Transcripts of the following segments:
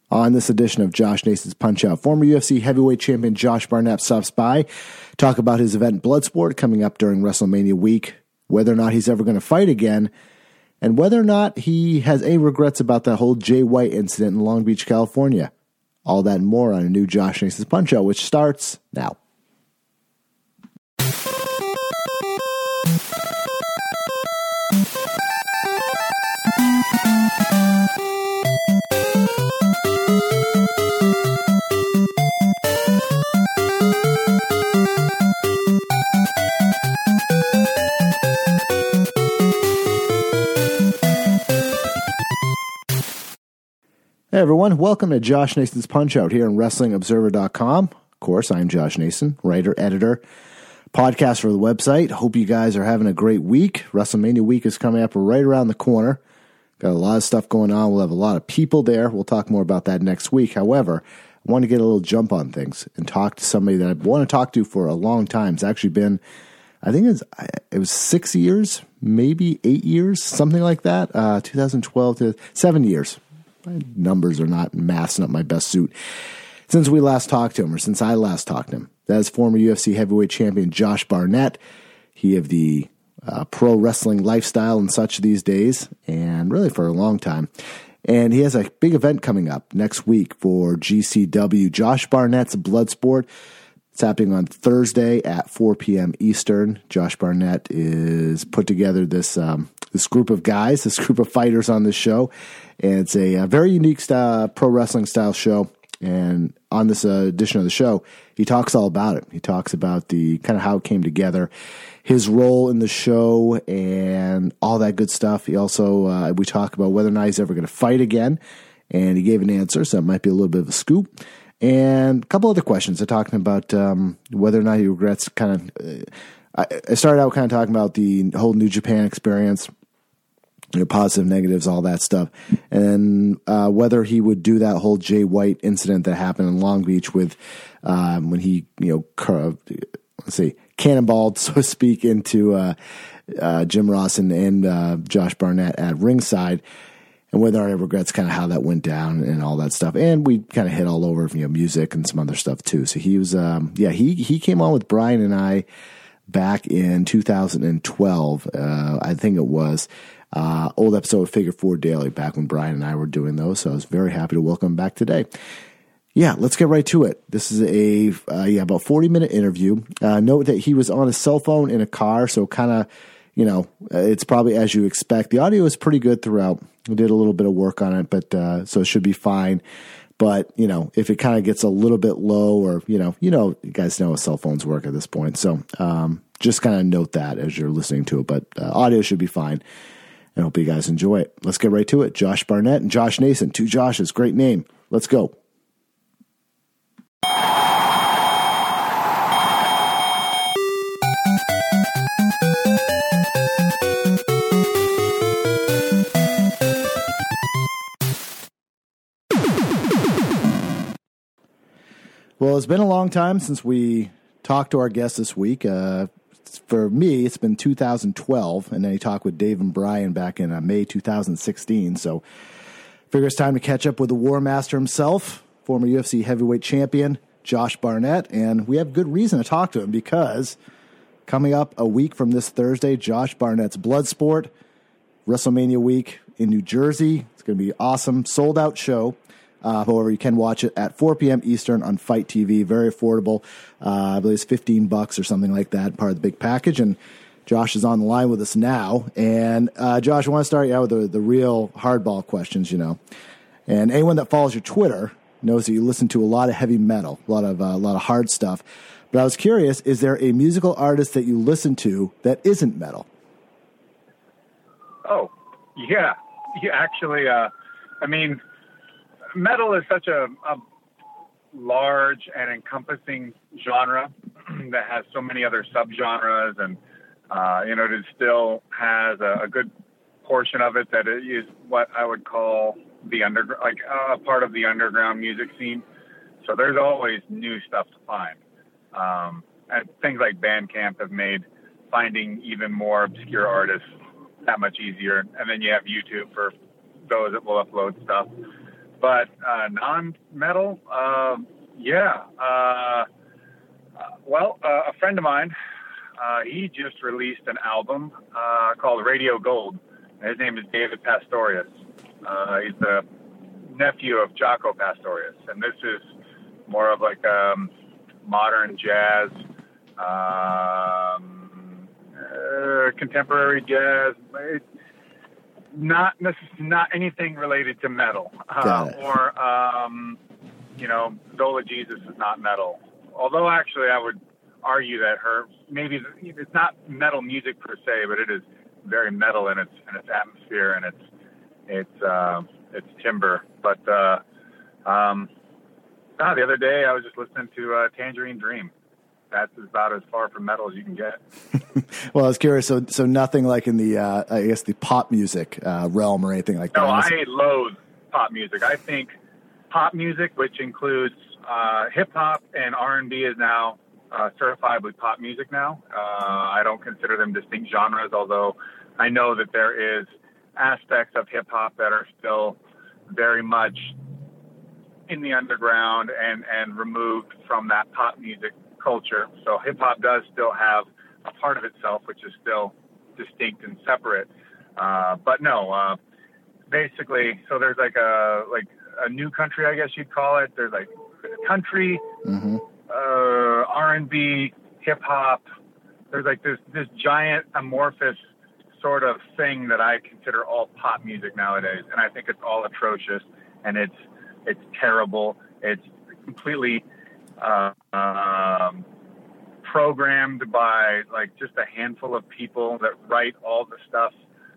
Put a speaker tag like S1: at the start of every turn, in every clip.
S1: On this edition of Josh Nason's Punch-Out, former UFC heavyweight champion Josh Barnett stops by, talk about his event Bloodsport coming up during WrestleMania week, whether or not he's ever going to fight again, and whether or not he has any regrets about that whole Jay White incident in Long Beach, California. All that and more on a new Josh Nason's Punch-Out, which starts now. Hey everyone, welcome to Josh Nason's Punch-Out here on WrestlingObserver.com. Of course, I'm Josh Nason, writer, editor, podcast for the website. Hope you guys are having a great week. WrestleMania week is coming up right around the corner. Got a lot of stuff going on. We'll have a lot of people there. We'll talk more about that next week. However, I want to get a little jump on things and talk to somebody that I want to talk to for a long time. It's actually been, I think it was 6 years, maybe 8 years, something like that. 2012 to 7 years. My numbers are not math's not my best suit. Since we last talked to him, or since I last talked to him, that is former UFC heavyweight champion Josh Barnett. He of the pro wrestling lifestyle and such these days, and really for a long time. And he has a big event coming up next week for GCW, Josh Barnett's Bloodsport. It's happening on Thursday at 4 p.m. Eastern. Josh Barnett is put together this group of guys, this group of fighters on this show. And it's a very unique style, pro wrestling style show. And on this edition of the show, he talks all about it. He talks about the kind of how it came together, his role in the show, and all that good stuff. He also, we talk about whether or not he's ever going to fight again. And he gave an answer, so it might be a little bit of a scoop. And a couple other questions. I talking about whether or not he regrets kind of... I started out kind of talking about the whole New Japan experience, positive, negatives, all that stuff. And whether he would do that whole Jay White incident that happened in Long Beach with when he, cannonballed, so to speak, into Jim Ross and Josh Barnett at ringside. And whether or not he regrets kind of how that went down and all that stuff. And we kind of hit all over, music and some other stuff too. So he was, he came on with Brian and I back in 2012. I think it was old episode of Figure 4 Daily back when Brian and I were doing those. So I was very happy to welcome him back today. Yeah, let's get right to it. This is about 40-minute interview. Note that he was on a cell phone in a car, so kind of, it's probably as you expect. The audio is pretty good throughout. We did a little bit of work on it, but so it should be fine. But, if it kind of gets a little bit low or, you guys know how cell phones work at this point. So just kind of note that as you're listening to it. But audio should be fine. I hope you guys enjoy it. Let's get right to it. Josh Barnett and Josh Nason. Two Joshes. Great name. Let's go. Well, it's been a long time since we talked to our guest this week. For me, it's been 2012, and then he talked with Dave and Brian back in May 2016. So I figure it's time to catch up with the War Master himself, former UFC heavyweight champion, Josh Barnett. And we have good reason to talk to him because coming up a week from this Thursday, Josh Barnett's Bloodsport, WrestleMania week in New Jersey. It's going to be an awesome, sold-out show. However, you can watch it at 4 p.m. Eastern on Fight TV. Very affordable. I believe it's $15 or something like that, part of the big package. And Josh is on the line with us now. And Josh, I want to start out with the real hardball questions, And anyone that follows your Twitter knows that you listen to a lot of heavy metal, a lot of hard stuff. But I was curious, is there a musical artist that you listen to that isn't metal?
S2: Oh, yeah. Actually, metal is such a large and encompassing genre that has so many other subgenres, and it still has a good portion of it that is what I would call the a part of the underground music scene. So there's always new stuff to find, and things like Bandcamp have made finding even more obscure artists that much easier. And then you have YouTube for those that will upload stuff. But non-metal, yeah. A friend of mine, he just released an album called Radio Gold. His name is David Pastorius. He's the nephew of Jaco Pastorius, and this is more of like modern jazz, contemporary jazz. Not anything related to metal, or Zola Jesus is not metal. Although actually, I would argue that it's not metal music per se, but it is very metal in its atmosphere and its timbre. But the other day I was just listening to Tangerine Dream. That's about as far from metal as you can get.
S1: Well, I was curious. So nothing like in the I guess the pop music realm or anything like that.
S2: No, I loathe pop music. I think pop music, which includes hip hop and R&B, is now certifiably pop music now. I don't consider them distinct genres, although I know that there is aspects of hip hop that are still very much in the underground and removed from that pop music culture. So hip hop does still have a part of itself which is still distinct and separate. But no, basically, so there's like a new country, I guess you'd call it. There's like country, R&B, hip hop. There's like this giant amorphous sort of thing that I consider all pop music nowadays, and I think it's all atrocious, and it's terrible. It's completely programmed by like just a handful of people that write all the stuff.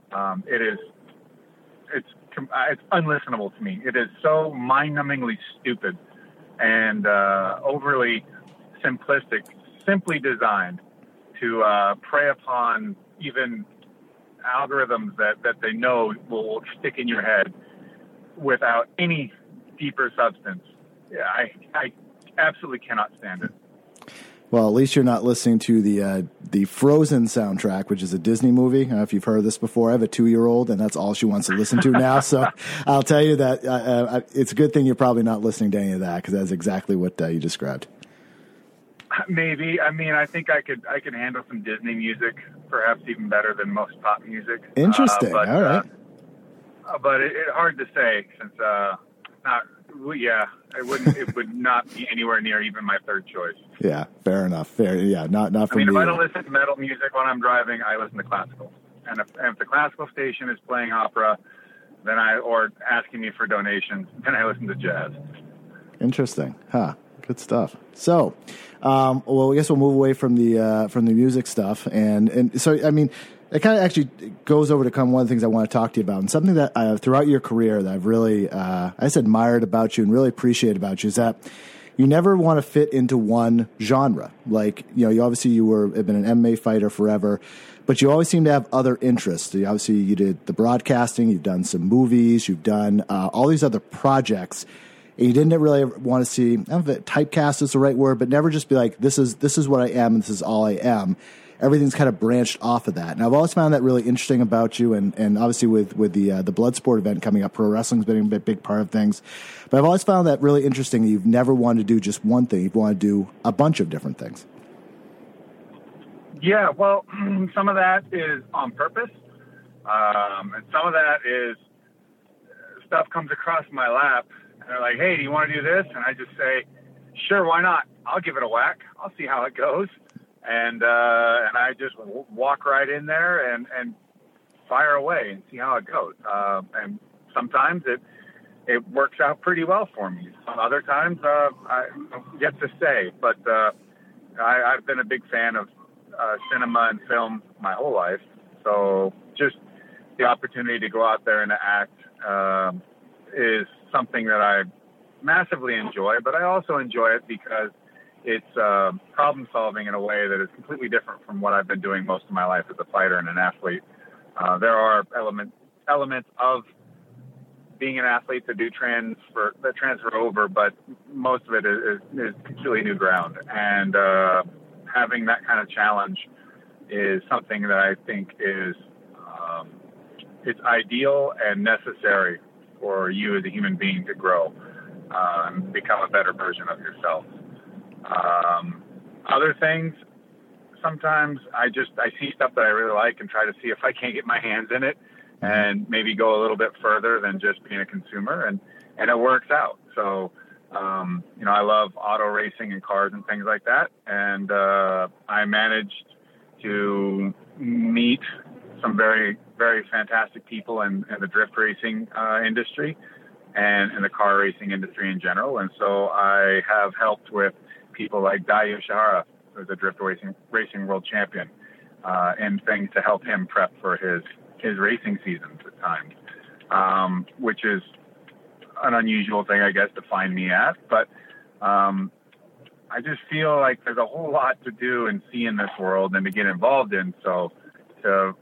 S2: It's unlistenable to me. It is so mind-numbingly stupid and overly simplistic, simply designed to prey upon even algorithms that they know will stick in your head without any deeper substance. Yeah, I absolutely cannot stand it.
S1: Well, at least you're not listening to the Frozen soundtrack, which is a Disney movie. I don't know if you've heard of this before. I have a 2-year-old, and that's all she wants to listen to now. So I'll tell you that it's a good thing you're probably not listening to any of that, because that's exactly what you described.
S2: Maybe. I mean, I think I could handle some Disney music, perhaps even better than most pop music.
S1: Interesting. All right.
S2: But it's hard to say since it would not be anywhere near even my third choice.
S1: Yeah, fair enough. Fair, yeah, not for me.
S2: If I don't listen to metal music when I'm driving, I listen to classical. And if the classical station is playing opera, or asking me for donations, then I listen to jazz.
S1: Interesting. Huh. Good stuff. So, I guess we'll move away from the music stuff, and so I mean, it kind of actually goes over to come one of the things I want to talk to you about, and something that throughout your career that I've really admired about you and really appreciate about you is that you never want to fit into one genre. Like, you obviously have been an MMA fighter forever, but you always seem to have other interests. You did the broadcasting, you've done some movies, you've done all these other projects. And you didn't really want to see, I don't know if typecast is the right word, but never just be like, this is what I am, and this is all I am. Everything's kind of branched off of that. And I've always found that really interesting about you, and obviously with the Bloodsport event coming up, pro wrestling's been a big part of things. But I've always found that really interesting. You've never wanted to do just one thing. You've wanted to do a bunch of different things.
S2: Yeah, well, some of that is on purpose, and some of that is stuff comes across my lap. And they're like, hey, do you want to do this? And I just say, sure, why not? I'll give it a whack. I'll see how it goes. And I just walk right in there and fire away and see how it goes. And sometimes it works out pretty well for me. Some other times I get to say. But I've been a big fan of cinema and film my whole life. So just the opportunity to go out there and act is something that I massively enjoy, but I also enjoy it because it's problem solving in a way that is completely different from what I've been doing most of my life as a fighter and an athlete. There are elements of being an athlete that transfer over, but most of it is completely new ground. And having that kind of challenge is something that I think is it's ideal and necessary for you as a human being to grow and become a better version of yourself. Other things, sometimes I see stuff that I really like and try to see if I can't get my hands in it and maybe go a little bit further than just being a consumer, and it works out. So, I love auto racing and cars and things like that. And I managed to meet some very, very fantastic people in the drift racing industry and in the car racing industry in general. And so I have helped with people like Dai Yoshihara, who's a drift racing world champion, and things to help him prep for his racing seasons at times, which is an unusual thing, I guess, to find me at. But I just feel like there's a whole lot to do and see in this world and to get involved in. So to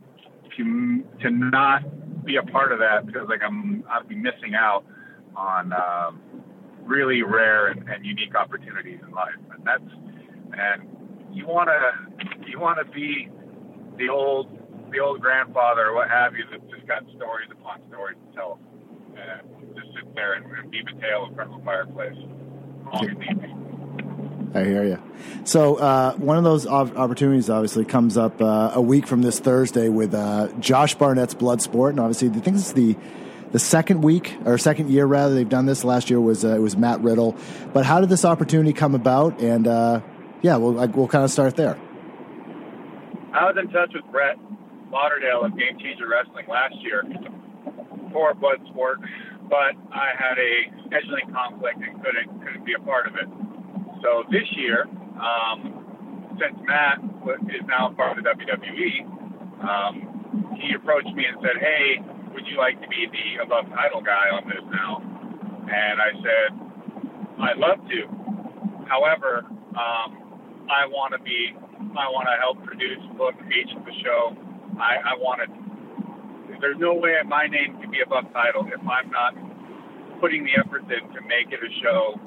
S2: not be a part of that feels like I'd be missing out on really rare and unique opportunities in life. And you want to be the old grandfather or what have you that just got stories upon stories to tell, and just sit there and be a tale in front of a fireplace. Long and easy.
S1: I hear you. So one of those opportunities obviously comes up a week from this Thursday with Josh Barnett's Bloodsport, and obviously I think this is the second week or second year rather they've done this. Last year was Matt Riddle. But how did this opportunity come about? And we'll kind of start there.
S2: I was in touch with Brett Lauderdale of Game Changer Wrestling last year for Bloodsport, but I had a scheduling conflict and couldn't be a part of it. So this year, since Matt is now part of the WWE, he approached me and said, "Hey, would you like to be the above title guy on this now?" And I said, "I'd love to. However, I want to help produce, book, agent the show. There's no way my name can be above title if I'm not putting the efforts in to make it a show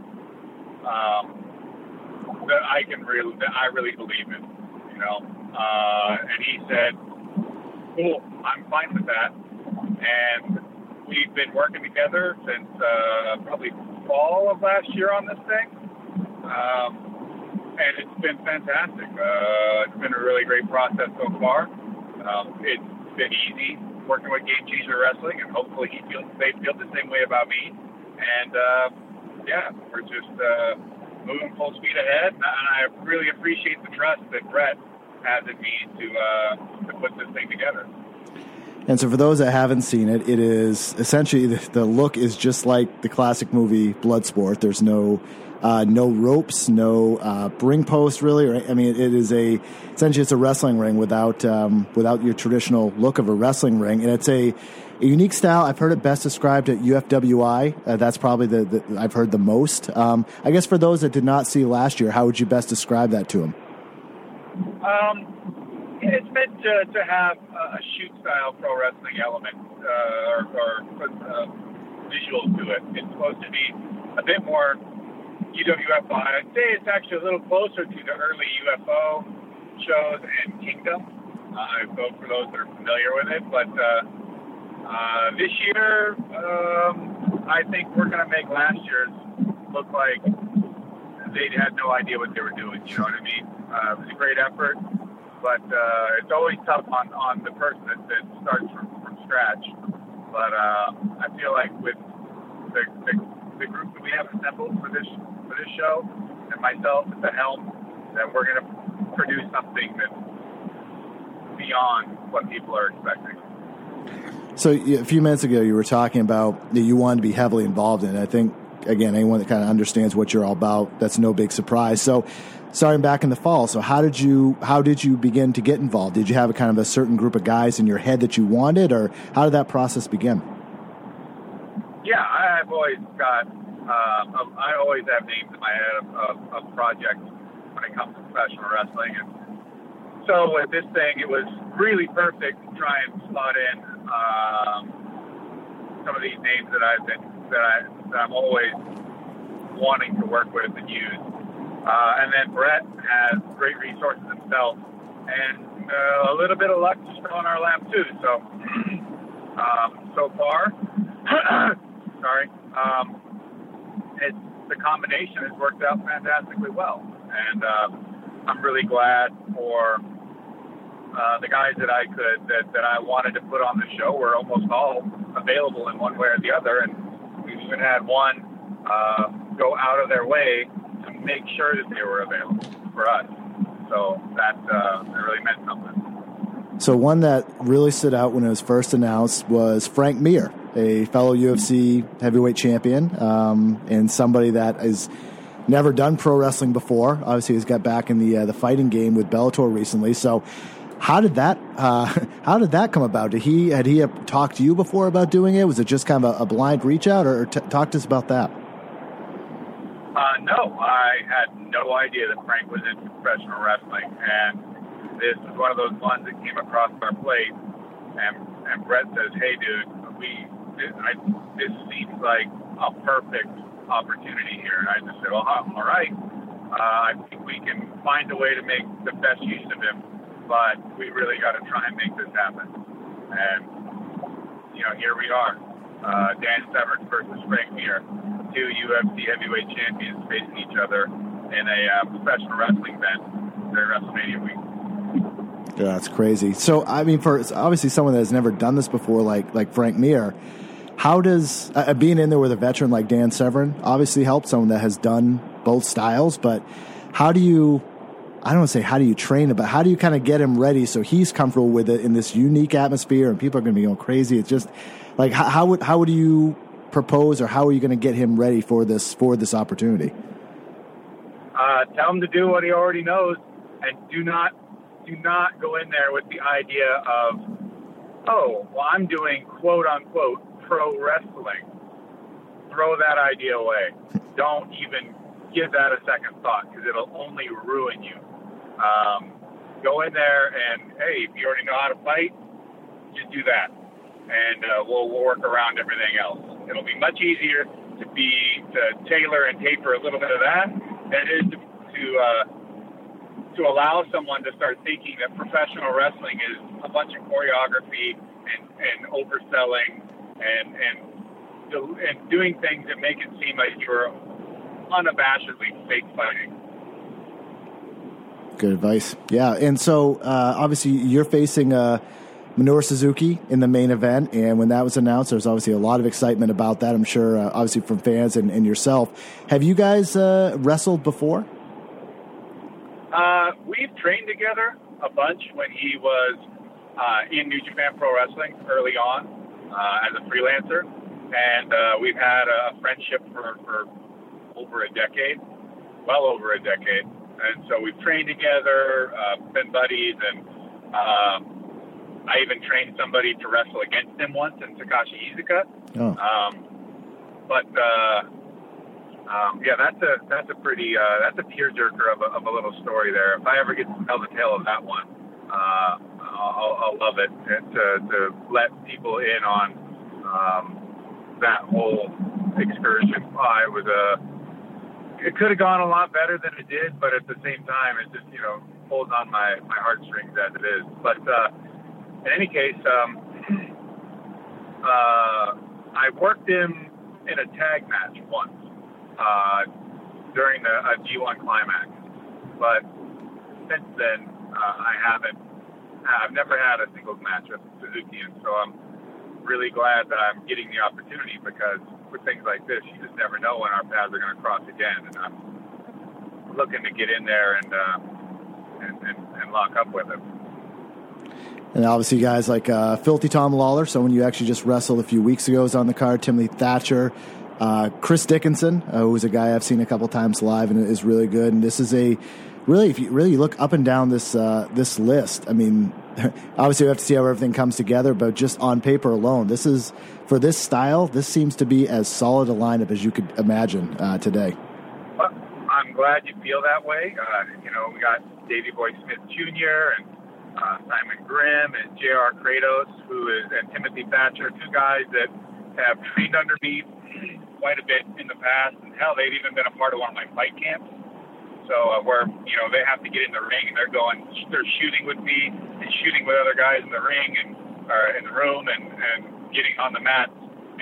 S2: that I really believe in, And he said, "Cool, I'm fine with that." And we've been working together since probably fall of last year on this thing. And it's been fantastic. It's been a really great process so far. It's been easy working with Game Changer Wrestling, and hopefully they feel the same way about me. And we're just moving full speed ahead. And I really appreciate the trust that Brett has in me to put this thing together.
S1: And so for those that haven't seen it, it is essentially the look is just like the classic movie Bloodsport. There's no ropes, no ring post really. It is essentially it's a wrestling ring without your traditional look of a wrestling ring, and it's a unique style. I've heard it best described at UFWI. That's probably the I've heard the most. I guess for those that did not see last year, how would you best describe that to them?
S2: It's meant to have a shoot-style pro wrestling element or visual to it. It's supposed to be a bit more UWF. I'd say it's actually a little closer to the early UFO shows and Kingdom. For those that are familiar with it, but this year, I think we're going to make last year's look like they had no idea what they were doing. You know what I mean? It was a great effort, but it's always tough on the person that starts from scratch. But I feel like with the group that we have assembled for this show and myself at the helm, that we're going to produce something that's beyond what people are expecting.
S1: So a few minutes ago, you were talking about that you wanted to be heavily involved in it. I think, again, anyone that kind of understands what you're all about, that's no big surprise. So starting back in the fall, so how did you begin to get involved? Did you have a kind of a certain group of guys in your head that you wanted, or how did that process begin?
S2: Yeah, I've always got, I always have names in my head of projects when it comes to professional wrestling. And so with this thing, it was really perfect to try and slot in some of these names that I'm always wanting to work with and use. And then Brett has great resources himself, and a little bit of luck just on our lap too. So, so far, sorry. The combination has worked out fantastically well, and I'm really glad for the guys that I wanted to put on the show were almost all available in one way or the other, and we've even had one go out of their way to make sure that they were available for us. So that really meant something.
S1: So one that really stood out when it was first announced was Frank Mir, a fellow UFC heavyweight champion, and somebody that has never done pro wrestling before. Obviously, he's got back in the fighting game with Bellator recently. So how did that come about? Had he talked to you before about doing it? Was it just kind of a blind reach out, or talk to us about that?
S2: No, I had no idea that Frank was into professional wrestling, and this is one of those ones that came across our plate, and Brett says, "Hey, dude, this seems like a perfect opportunity here." And I just said, "Well, all right. I think we can find a way to make the best use of him, but we really got to try and make this happen." And here we are, Dan Severn versus Frank Mir, two UFC heavyweight champions facing each other in a professional wrestling event during WrestleMania week.
S1: Yeah, that's crazy. So, I mean, for obviously someone that has never done this before, like Frank Mir, how does being in there with a veteran like Dan Severn obviously help someone that has done both styles? But how do you, I don't want to say how do you train it, but how do you kind of get him ready so he's comfortable with it in this unique atmosphere and people are going to be going crazy? It's just like how would you propose, or how are you going to get him ready for this opportunity?
S2: Tell him to do what he already knows, and do not go in there with the idea of, oh, well, I'm doing quote unquote pro wrestling. Throw that idea away. Don't even give that a second thought, because it'll only ruin you. Go in there and, hey, if you already know how to fight, just do that, and we'll work around everything else. It'll be much easier to tailor and taper a little bit of that than it is to allow someone to start thinking that professional wrestling is a bunch of choreography and overselling and doing things that make it seem like you're unabashedly fake fighting.
S1: Good advice. Yeah, and so obviously you're facing Minoru Suzuki in the main event, and when that was announced, there was obviously a lot of excitement about that, I'm sure, obviously from fans and yourself. Have you guys wrestled before?
S2: We've trained together a bunch when he was in New Japan Pro Wrestling early on as a freelancer, and we've had a friendship for over a decade, well over a decade, and so we've trained together, been buddies, and I even trained somebody to wrestle against him once in Takashi Iizuka. Yeah, that's a pretty that's a tearjerker of a little story there. If I ever get to tell the tale of that one, I'll love it, and to let people in on that whole excursion. It could have gone a lot better than it did, but at the same time, it just pulls on my heartstrings as it is. But in any case, I worked him in a tag match once. During a G1 climax, but since then I've never had a singles match with Suzuki, and so I'm really glad that I'm getting the opportunity, because with things like this, you just never know when our paths are going to cross again, and I'm looking to get in there and lock up with him.
S1: And obviously guys like Filthy Tom Lawler, someone you actually just wrestled a few weeks ago, is on the card. Timothy Thatcher, Chris Dickinson, who's a guy I've seen a couple times live and is really good. And this is if you really look up and down this list, I mean, obviously we have to see how everything comes together, but just on paper alone, this is, for this style, this seems to be as solid a lineup as you could imagine today.
S2: Well, I'm glad you feel that way. We got Davey Boy Smith Jr. and Simon Grimm and J.R. Kratos, and Timothy Thatcher, two guys that have trained under me quite a bit in the past, and hell, they've even been a part of one of my fight camps. So where they have to get in the ring, and they're shooting with me and shooting with other guys in the ring and in the room, and getting on the mat and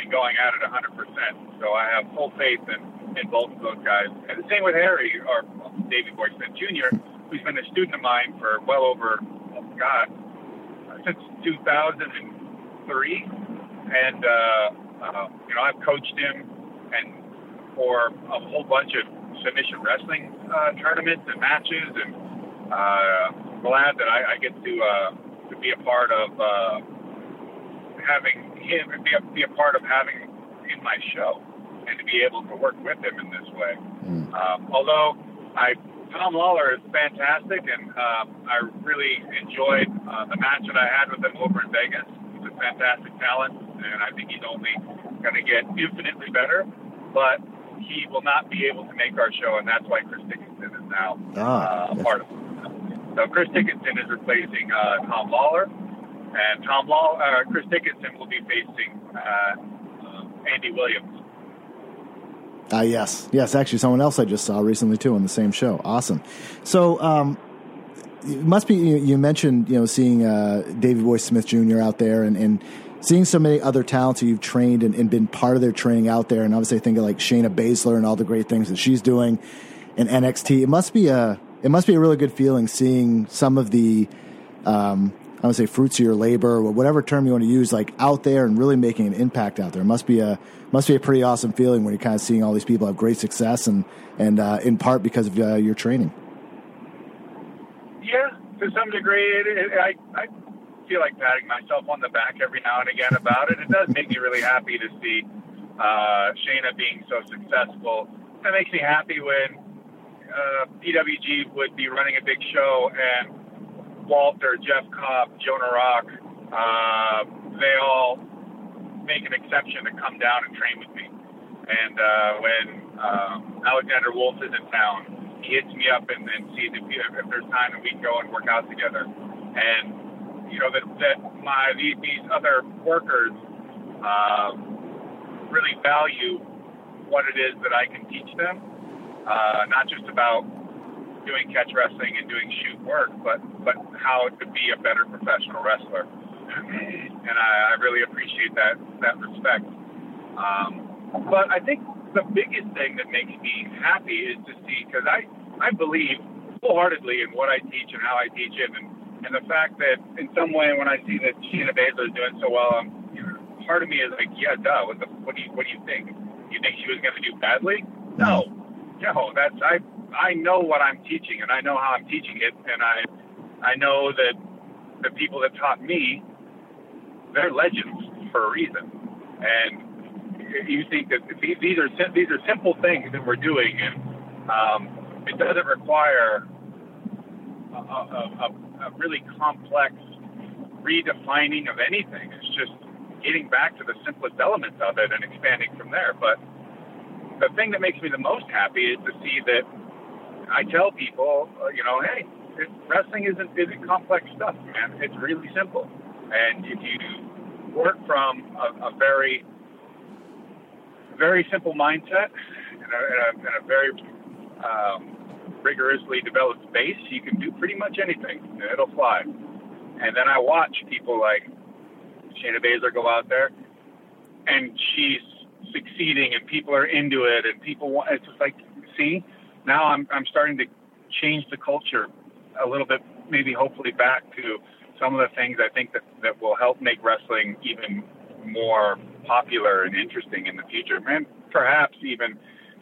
S2: be going at it 100%. So I have full faith in both of those guys. And the same with Harry, or Davey Boy Smith Jr., who's been a student of mine for well over, since 2003. And, I've coached him and for a whole bunch of submission wrestling tournaments and matches, and glad that I get to be a part of having him, be a part of having in my show, and to be able to work with him in this way. Although Tom Lawler is fantastic, and I really enjoyed the match that I had with him over in Vegas. He's a fantastic talent, and I think he's only going to get infinitely better. But he will not be able to make our show, and that's why Chris Dickinson is now a part of it. So Chris Dickinson is replacing Tom Lawler, and Chris Dickinson will be facing Andy Williams.
S1: Yes. Actually, someone else I just saw recently too on the same show. Awesome. So it must be you mentioned seeing Davey Boy Smith Jr. out there and seeing so many other talents who you've trained and been part of their training out there, and obviously I think of like Shayna Baszler and all the great things that she's doing in NXT. It must be a really good feeling seeing some of the I would say fruits of your labor, or whatever term you want to use, like out there and really making an impact out there. It must be a pretty awesome feeling when you're kind of seeing all these people have great success and in part because of your training.
S2: Yeah, to some degree, I feel like patting myself on the back every now and again about it. It does make me really happy to see Shayna being so successful. That makes me happy when PWG would be running a big show and Walter, Jeff Cobb, Jonah Rock, they all make an exception to come down and train with me. And when Alexander Wolf is in town, he hits me up and sees if there's time and we can go and work out together. And these other workers really value what it is that I can teach them, not just about doing catch wrestling and doing shoot work, but how to be a better professional wrestler. And I really appreciate that respect. But I think the biggest thing that makes me happy is to see, because I believe wholeheartedly in what I teach and how I teach it, and the fact that in some way when I see that Shayna Baszler is doing so well, part of me is like, yeah, duh. What do you think? You think she was going to do badly? No. That's I know what I'm teaching, and I know how I'm teaching it, and I know that the people that taught me, they're legends for a reason. And you think that these are simple things that we're doing, and it doesn't require a really complex redefining of anything. It's just getting back to the simplest elements of it and expanding from there. But the thing that makes me the most happy is to see that I tell people, hey, wrestling isn't complex stuff, man. It's really simple. And if you work from a very, very simple mindset and a very rigorously developed base, you can do pretty much anything. It'll fly. And then I watch people like Shayna Baszler go out there, and she's succeeding, and people are into it, and people want. It's just like, see, now I'm starting to change the culture a little bit, maybe hopefully back to some of the things I think that will help make wrestling even more popular and interesting in the future, and perhaps even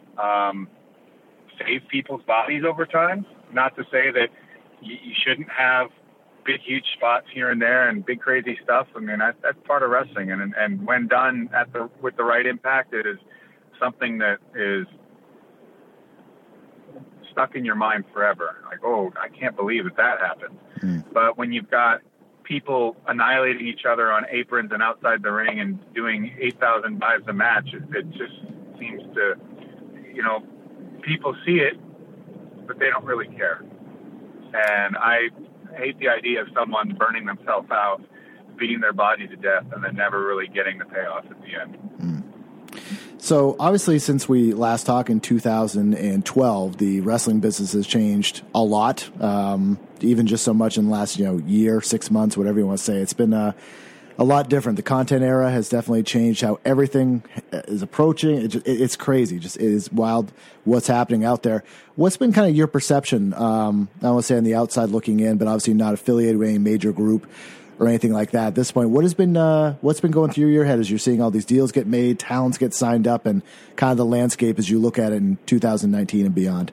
S2: save people's bodies over time. Not to say that you shouldn't have big, huge spots here and there and big, crazy stuff. I mean, that's part of wrestling, and when done with the right impact, it is something that is stuck in your mind forever. Like, oh, I can't believe that happened. But when you've got people annihilating each other on aprons and outside the ring and doing 8,000 dives a match, it just seems to, people see it, but they don't really care. And I hate the idea of someone burning themselves out, beating their body to death, and then never really getting the payoff at the end.
S1: So obviously, since we last talked in 2012, the wrestling business has changed a lot, even just so much in the last year, 6 months, whatever you want to say. It's been a lot different. The content era has definitely changed how everything is approaching. It's crazy. Just it is wild what's happening out there. What's been kind of your perception? I don't want to say on the outside looking in, but obviously not affiliated with any major group or anything like that at this point. What's been going through your head as you're seeing all these deals get made, talents get signed up, and kind of the landscape as you look at it in 2019 and beyond?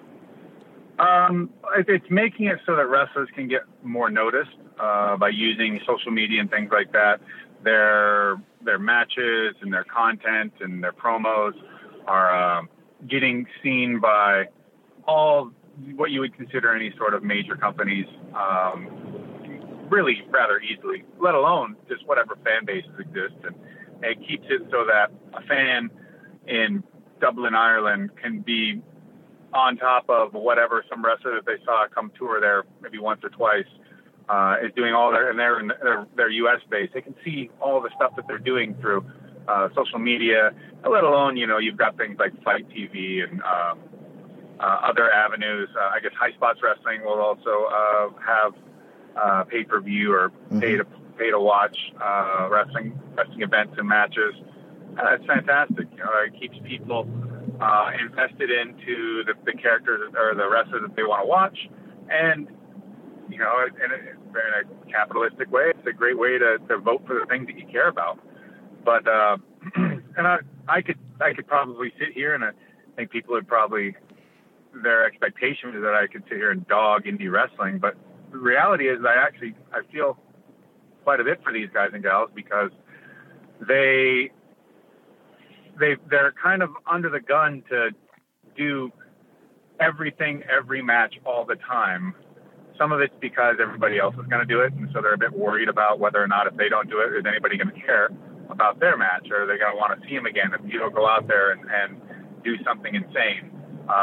S2: It's making it so that wrestlers can get more noticed by using social media and things like that. Their matches and their content and their promos are getting seen by all what you would consider any sort of major companies really rather easily, let alone just whatever fan bases exist. And it keeps it so that a fan in Dublin, Ireland can be on top of whatever some wrestler that they saw come tour there maybe once or twice is doing all their, and they're in their U.S. base. They can see all the stuff that they're doing through social media, let alone, you've got things like Fight TV and other avenues. I guess High Spots Wrestling will also have pay-per-view or pay to watch wrestling events and matches. It's fantastic. It keeps people invested into the characters or the wrestlers that they want to watch, and in a capitalistic way, it's a great way to vote for the things that you care about. But and I could probably sit here, and I think people would probably, their expectation is that I could sit here and dog indie wrestling, but the reality is I feel quite a bit for these guys and gals, because they're kind of under the gun to do everything, every match all the time. Some of it's because everybody else is going to do it, and so they're a bit worried about whether or not if they don't do it, is anybody going to care about their match, or are they going to want to see them again if you don't go out there and do something insane.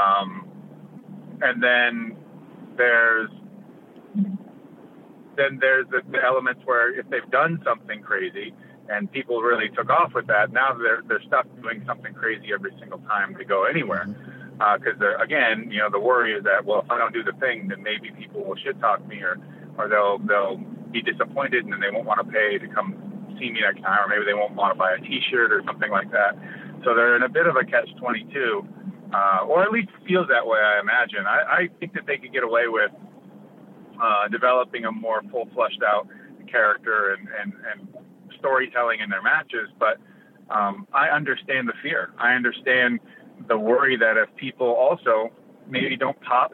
S2: And then there's the elements where if they've done something crazy and people really took off with that, now they're stuck doing something crazy every single time they go anywhere. Because again, the worry is that, well, if I don't do the thing, then maybe people will shit talk me, or they'll be disappointed, and then they won't want to pay to come see me next time, or maybe they won't want to buy a T-shirt or something like that. So they're in a bit of a catch-22, or at least it feels that way, I imagine. I think that they could get away with developing a more full fleshed out character and storytelling in their matches, but I understand the fear. I understand the worry that if people also maybe don't pop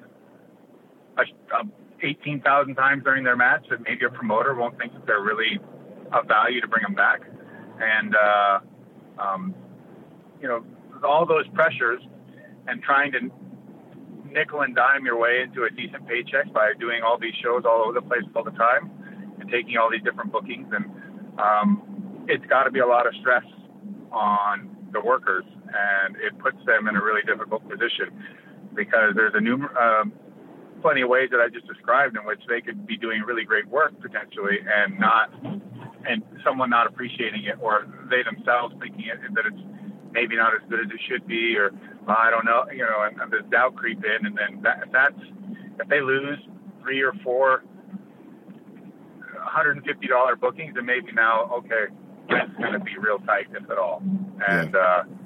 S2: 18,000 times during their match, that maybe a promoter won't think that they're really of value to bring them back. And all those pressures and trying to nickel and dime your way into a decent paycheck by doing all these shows all over the place all the time and taking all these different bookings, and it's got to be a lot of stress on the workers, and it puts them in a really difficult position, because there's plenty of ways that I just described in which they could be doing really great work potentially and someone not appreciating it, or they themselves thinking that it's maybe not as good as it should be, or I don't know, and there's doubt creep in, and then if they lose 3 or 4 $150 bookings, then maybe now, okay, that's going to be real tight, if at all. And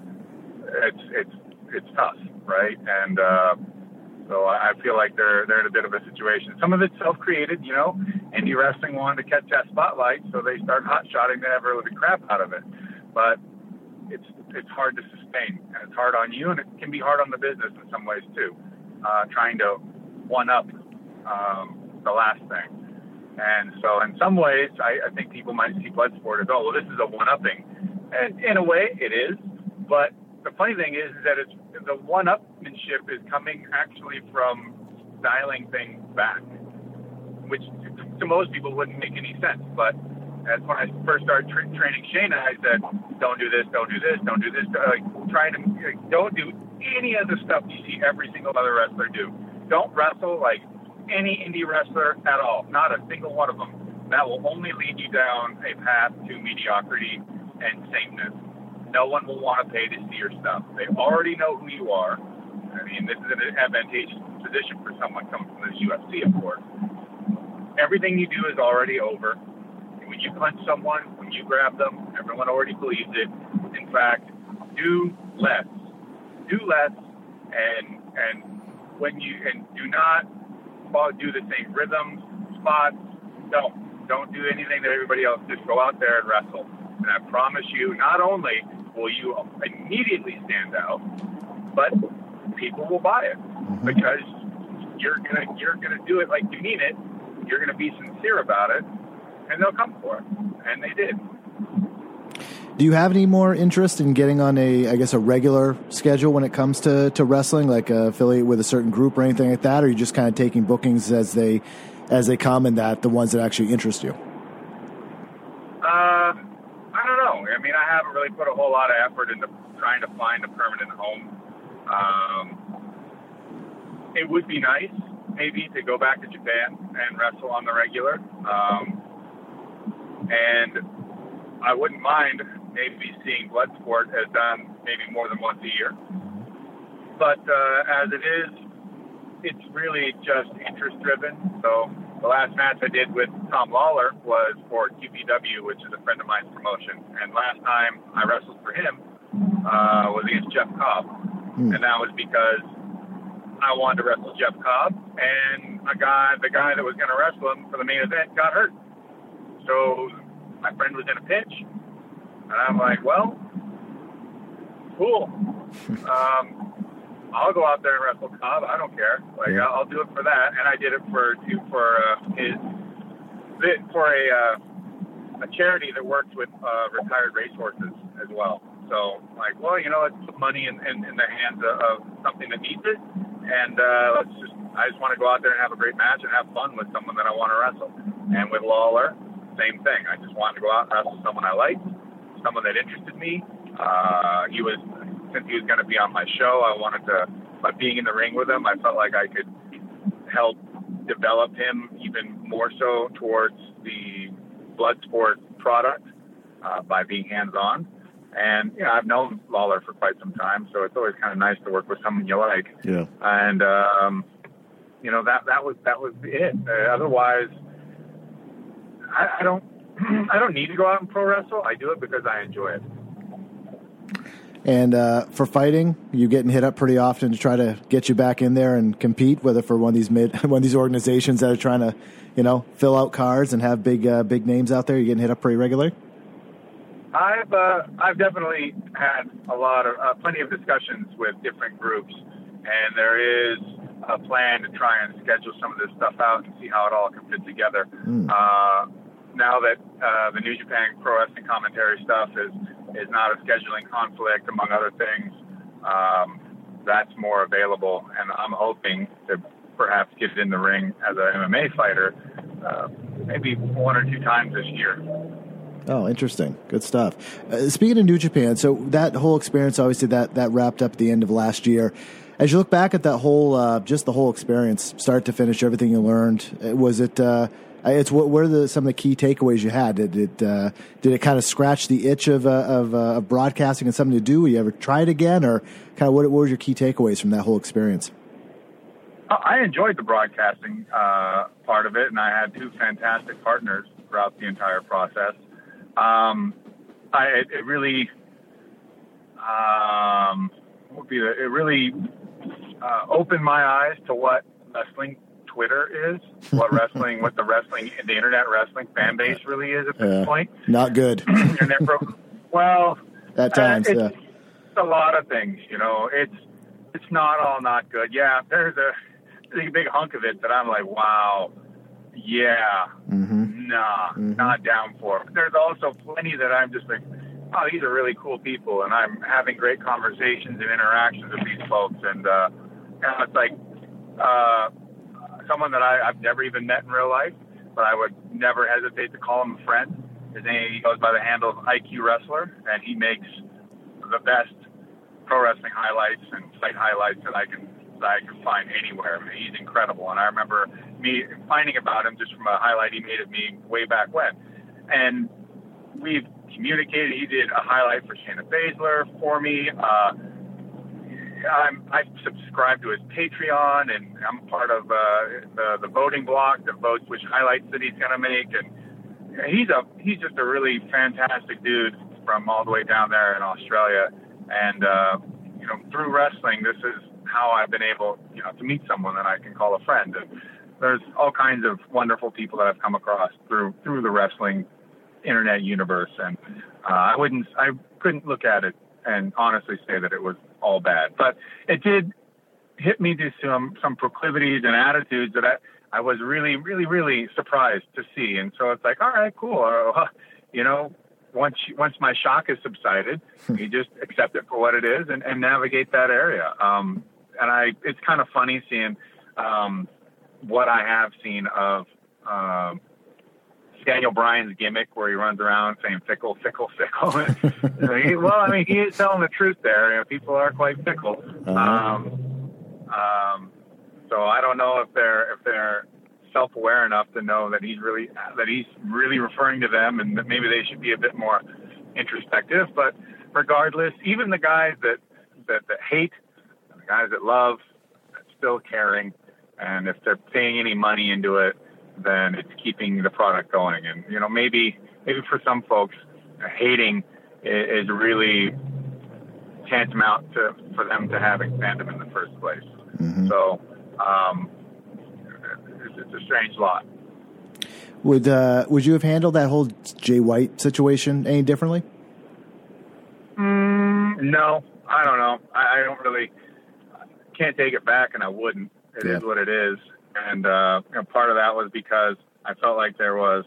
S2: it's tough, right? And so I feel like they're in a bit of a situation. Some of it's self-created, indie wrestling wanted to catch that spotlight, so they start hot-shotting the ever-living crap out of it. But it's hard to sustain, and it's hard on you, and it can be hard on the business in some ways too, trying to one-up the last thing. And so in some ways, I think people might see Bloodsport as, this is a one-upping. And in a way, it is. But the funny thing is that the one-upmanship is coming actually from dialing things back, which to most people wouldn't make any sense. But that's when I first started training Shayna, I said, don't do this, don't do this, don't do this. Don't do any of the stuff you see every single other wrestler do. Don't wrestle like any indie wrestler at all, not a single one of them. That will only lead you down a path to mediocrity and sameness. No one will want to pay to see your stuff. They already know who you are. I mean, this is an advantageous position for someone coming from the UFC, of course. Everything you do is already over. when you punch someone, when you grab them, everyone already believes it. In fact, do less, and when you do not do the same rhythms, spots. Don't do anything that everybody else. Just go out there and wrestle. And I promise you, not only will you immediately stand out, but people will buy it because you're gonna do it like you mean it. You're gonna be sincere about it, and they'll come for it. And they did.
S1: Do you have any more interest in getting on a regular schedule when it comes to wrestling, like affiliate with a certain group or anything like that, or are you just kind of taking bookings as they come and that the ones that actually interest you?
S2: I don't know. I mean, I haven't really put a whole lot of effort into trying to find a permanent home. It would be nice maybe to go back to Japan and wrestle on the regular. And I wouldn't mind maybe seeing Bloodsport as done maybe more than once a year. But as it is, it's really just interest driven. So the last match I did with Tom Lawler was for QPW, which is a friend of mine's promotion. And last time I wrestled for him was against Jeff Cobb. And that was because I wanted to wrestle Jeff Cobb, and the guy that was going to wrestle him for the main event got hurt. So my friend was in a pinch, and I'm like, well, cool. I'll go out there and wrestle Cobb. I don't care. Like, I'll do it for that. And I did it for a charity that works with retired racehorses as well. So, like, well, let's put money in the hands of something that needs it. And I just want to go out there and have a great match and have fun with someone that I want to wrestle. And with Lawler, same thing. I just wanted to go out and wrestle someone I liked, someone that interested me. Since he was going to be on my show, I wanted to, by being in the ring with him, I felt like I could help develop him even more so towards the Bloodsport product by being hands-on. And, I've known Lawler for quite some time, so it's always kind of nice to work with someone you like.
S1: Yeah.
S2: And, that was it. Otherwise, I don't need to go out and pro wrestle. I do it because I enjoy it.
S1: And for fighting, you getting hit up pretty often to try to get you back in there and compete, whether for one of these organizations that are trying to, fill out cards and have big names out there. You getting hit up pretty regularly?
S2: I've definitely had plenty of discussions with different groups, and there is a plan to try and schedule some of this stuff out and see how it all can fit together. Now that the New Japan Pro Wrestling commentary stuff is not a scheduling conflict, among other things, that's more available, and I'm hoping to perhaps get in the ring as an MMA fighter maybe 1 or 2 times this year.
S1: Oh, interesting. Good stuff. Speaking of New Japan, so that whole experience, obviously that wrapped up at the end of last year. As you look back at that whole, just the whole experience, start to finish, everything you learned, was it, what were some of the key takeaways you had? Did it kind of scratch the itch of broadcasting and something to do? Will you ever try it again, or kind of what were your key takeaways from that whole experience?
S2: I enjoyed the broadcasting part of it, and I had 2 fantastic partners throughout the entire process. It really opened my eyes to what wrestling Twitter is, what the internet wrestling fan base really is at this point.
S1: Not good.
S2: Well,
S1: at times,
S2: it's a lot of things, it's not all not good. Yeah, there's a big hunk of it that I'm like, wow, yeah, not down for. But there's also plenty that I'm just like, oh, these are really cool people, and I'm having great conversations and interactions with these folks, and it's like someone that I've never even met in real life, but I would never hesitate to call him a friend. He goes by the handle of IQ Wrestler, and he makes the best pro wrestling highlights and fight highlights that I can find anywhere. I mean, he's incredible, and I remember me finding about him just from a highlight he made of me way back when. And we've communicated. He did a highlight for Shayna Baszler for me. I subscribe to his Patreon, and I'm part of the voting block that votes which highlights that he's going to make. And he's just a really fantastic dude from all the way down there in Australia. And, through wrestling, this is how I've been able, to meet someone that I can call a friend. And there's all kinds of wonderful people that I've come across through the wrestling internet universe. And I couldn't look at it and honestly say that it was all bad, but it did hit me to some proclivities and attitudes that I was really, really, really surprised to see. And so it's like, all right, cool. Once my shock has subsided, you just accept it for what it is and navigate that area. It's kind of funny seeing what I have seen of Daniel Bryan's gimmick where he runs around saying fickle, fickle, fickle. He is telling the truth there. People are quite fickle. So I don't know if they're self-aware enough to know that he's really referring to them, and that maybe they should be a bit more introspective. But regardless, even the guys that hate, the guys that love, that's still caring, and if they're paying any money into it, then it's keeping the product going. And maybe for some folks, hating is really tantamount for them to having fandom in the first place. Mm-hmm. So it's a strange lot.
S1: Would you have handled that whole Jay White situation any differently?
S2: No, I don't know. I don't really can't take it back, and I wouldn't. It is what it is. And part of that was because I felt like there was,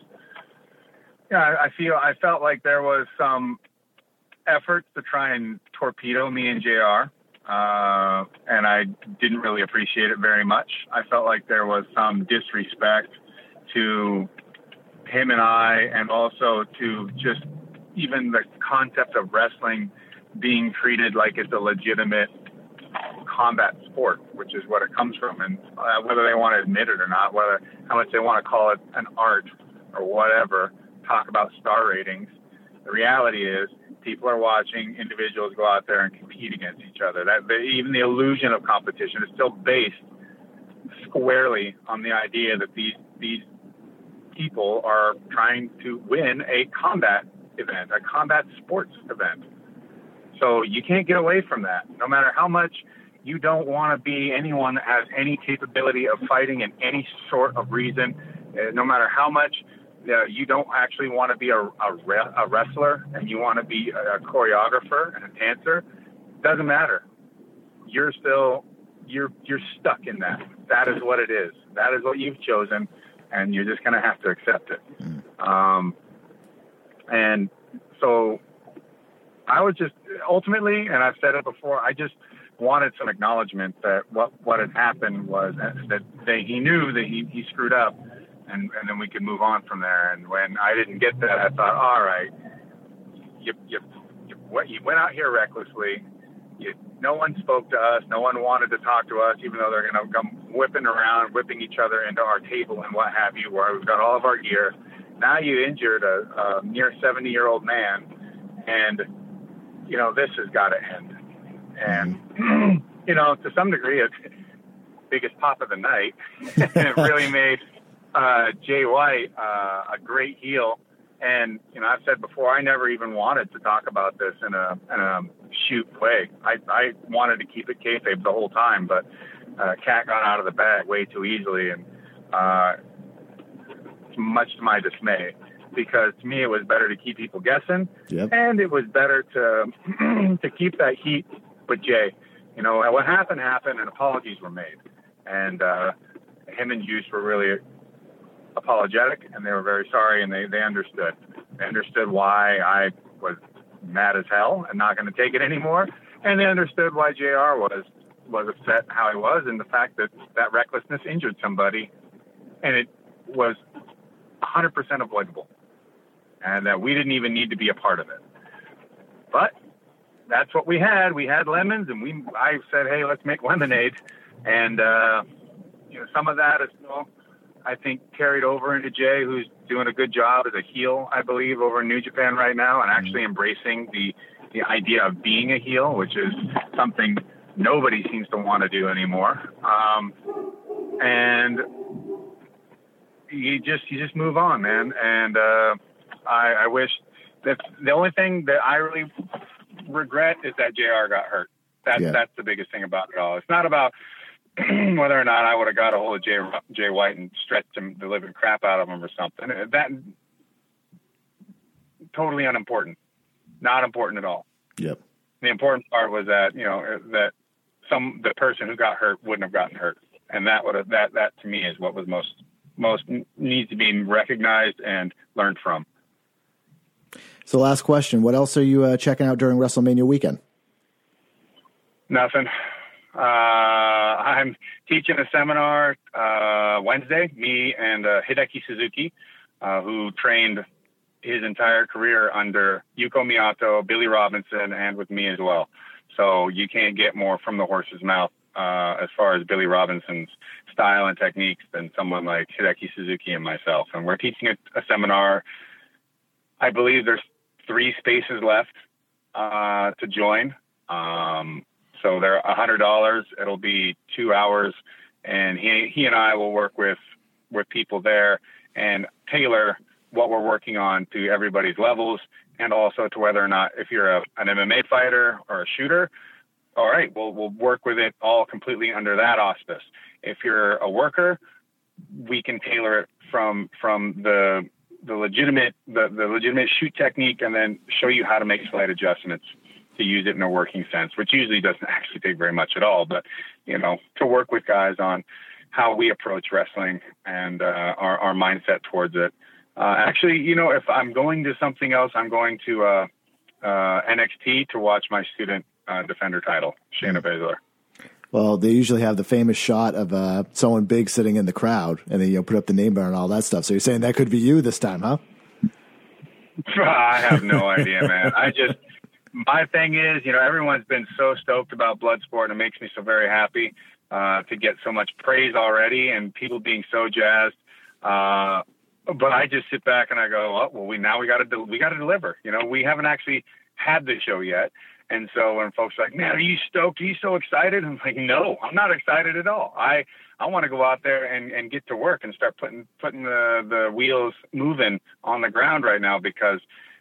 S2: I felt like there was some efforts to try and torpedo me and JR, and I didn't really appreciate it very much. I felt like there was some disrespect to him and I, and also to just even the concept of wrestling being treated like it's a legitimate combat sport, which is what it comes from. And whether they want to admit it or not, how much they want to call it an art or whatever, talk about star ratings, the reality is people are watching individuals go out there and compete against each other. Even the illusion of competition is still based squarely on the idea that these people are trying to win a combat event, a combat sports event. So you can't get away from that. No matter how much you don't want to be anyone that has any capability of fighting in any sort of reason, no matter how much you don't actually want to be a wrestler and you want to be a choreographer and a dancer, doesn't matter. You're stuck in that. That is what it is. That is what you've chosen, and you're just going to have to accept it. And so I was just ultimately, and I've said it before, I just wanted some acknowledgement that what had happened was that he knew that he screwed up, and then we could move on from there. And when I didn't get that, I thought, all right, you went out here recklessly. No one spoke to us. No one wanted to talk to us, even though they're going to come whipping each other into our table and what have you, where we've got all of our gear. Now you injured a near 70-year-old man, and, this has got to end. And, to some degree, it's biggest pop of the night. And it really made Jay White a great heel. And, I've said before, I never even wanted to talk about this in a shoot way. I wanted to keep it kayfabe the whole time, but Cat got out of the bag way too easily, and much to my dismay, because to me it was better to keep people guessing, and it was better to keep that heat with Jay. What happened, and apologies were made. And him and Juice were really apologetic, and they were very sorry, and they understood. They understood why I was mad as hell and not going to take it anymore, and they understood why JR was upset how he was, and the fact that recklessness injured somebody, and it was 100% avoidable, and that we didn't even need to be a part of it. But that's what we had. We had lemons, and I said, hey, let's make lemonade. And some of that is still, I think, carried over into Jay, who's doing a good job as a heel, I believe, over in New Japan right now, and actually embracing the idea of being a heel, which is something nobody seems to want to do anymore. And you just move on, man. And I wish that the only thing that I really regret is that JR got hurt. That's the biggest thing about it all. It's not about whether or not I would have got a hold of Jay White and stretched him, the living crap out of him or something. That totally unimportant. Not important at all.
S1: Yep.
S2: The important part was that, that the person who got hurt wouldn't have gotten hurt. And that to me is what was most needs to be recognized and learned from.
S1: So last question, what else are you checking out during WrestleMania weekend?
S2: Nothing. I'm teaching a seminar Wednesday, me and Hideki Suzuki, who trained his entire career under Yuko Miyato, Billy Robinson, and with me as well. So you can't get more from the horse's mouth as far as Billy Robinson's style and techniques than someone like Hideki Suzuki and myself. And we're teaching a seminar. I believe there's 3 spaces left to join. So they're $100. It'll be 2 hours, and he and I will work with people there and tailor what we're working on to everybody's levels, and also to whether or not, if you're an MMA fighter or a shooter, all right, we'll work with it all completely under that auspice. If you're a worker, we can tailor it from the legitimate shoot technique, and then show you how to make slight adjustments to use it in a working sense, which usually doesn't actually take very much at all. But, to work with guys on how we approach wrestling and our mindset towards it. Actually, if I'm going to something else, I'm going to NXT to watch my student defend her title, Shayna Baszler.
S1: Well, they usually have the famous shot of someone big sitting in the crowd, and then put up the name bar and all that stuff. So you're saying that could be you this time, huh?
S2: I have no idea, man. My thing is, everyone's been so stoked about Bloodsport, and it makes me so very happy to get so much praise already and people being so jazzed. But I just sit back and I go, well, we got to deliver. We haven't actually had the show yet. And so when folks are like, man, are you stoked? Are you so excited? I'm like, no, I'm not excited at all. I want to go out there and get to work and start putting the wheels moving on the ground right now, because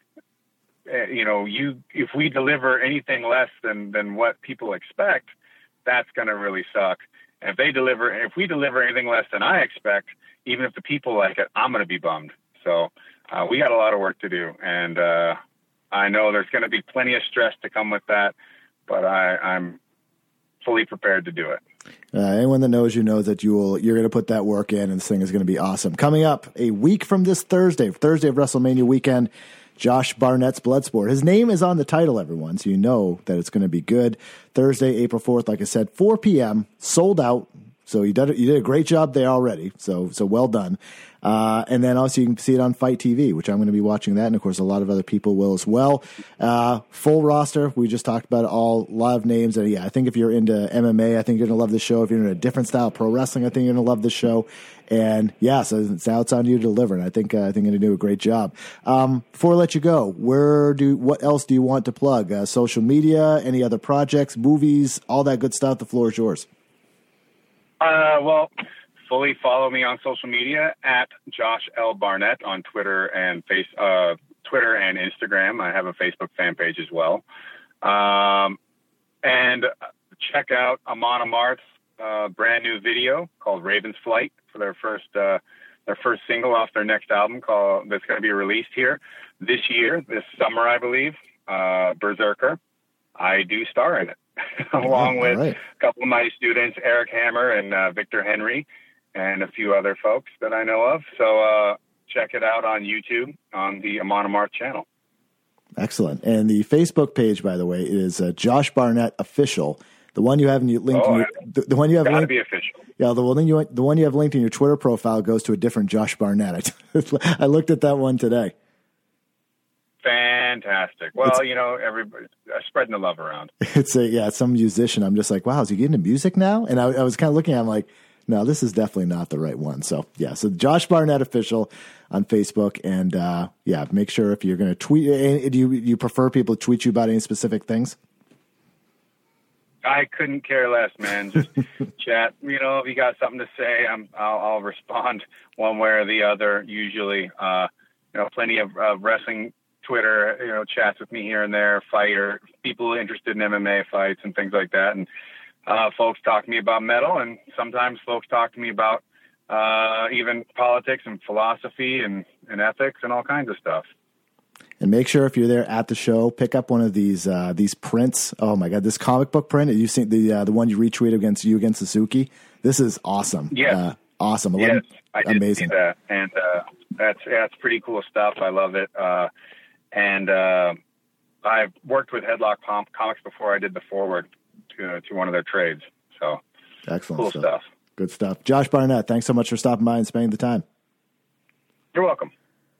S2: if we deliver anything less than what people expect, that's going to really suck. And if we deliver anything less than I expect, even if the people like it, I'm going to be bummed. So we got a lot of work to do, and I know there's going to be plenty of stress to come with that, but I'm fully prepared to do it.
S1: Anyone that knows you knows that you're going to put that work in, and this thing is going to be awesome. Coming up a week from this Thursday of WrestleMania weekend, Josh Barnett's Bloodsport. His name is on the title, everyone, so you know that it's going to be good. Thursday, April 4th, like I said, 4 p.m., sold out. So you did a great job there already. So well done. And then also you can see it on Fight TV, which I'm going to be watching that. And of course, a lot of other people will as well. Full roster. We just talked about a lot of names. And I think if you're into MMA, I think you're going to love this show. If you're into a different style of pro wrestling, I think you're going to love this show. And so now it's on you to deliver. And I think you're going to do a great job. Before I let you go, what else do you want to plug? Social media, any other projects, movies, all that good stuff. The floor is yours.
S2: Well, fully follow me on social media at Josh L. Barnett on Twitter and Instagram. I have a Facebook fan page as well. And check out Amon Amarth's brand new video called Raven's Flight for their first single off their next album that's going to be released here this summer, I believe. Berserker. I do star in it. Along with a couple of my students, Eric Hammer and Victor Henry, and a few other folks that I know of. So check it out on YouTube on the Amon Amarth channel.
S1: Excellent. And the Facebook page, by the way, is Josh Barnett Official. The one you have linked the one you have linked,
S2: be official.
S1: Yeah, the one you have linked in your Twitter profile goes to a different Josh Barnett. I looked at that one today.
S2: Fantastic. Well, everybody spreading the love around.
S1: It's some musician. I'm just like, wow, is he getting into music now? And I was kind of looking at him like, no, this is definitely not the right one. So so Josh Barnett Official on Facebook, and make sure if you're going to tweet. Do you prefer people to tweet you about any specific things?
S2: I couldn't care less, man. Just chat. If you got something to say, I'll respond one way or the other. Usually, plenty of wrestling Twitter, chats with me here and there, fighter people interested in MMA fights and things like that. And folks talk to me about metal, and sometimes folks talk to me about even politics and philosophy and ethics and all kinds of stuff.
S1: And make sure if you're there at the show, pick up one of these prints. Oh my God, this comic book print. You've seen the one you retweeted against Suzuki. This is awesome.
S2: Yes.
S1: Awesome.
S2: Yes, I did
S1: amazing.
S2: See that. And that's pretty cool stuff. I love it. And I've worked with Headlock Comics before. I did the forward to one of their trades. So
S1: excellent
S2: cool stuff.
S1: Good stuff. Josh Barnett, thanks so much for stopping by and spending the time.
S2: You're welcome.